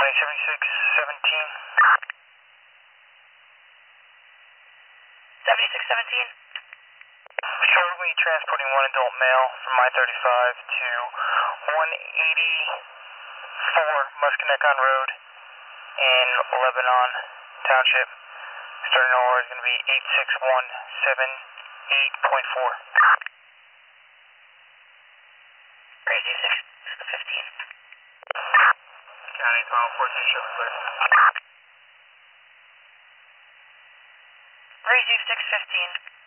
County 7617. 7617? Shortly transporting one adult male from I-35 to 184 Musconecon Road in Lebanon Township. Starting OR is going to be 86178.4. Crazy 615. County 1214, show clear. Crazy 615.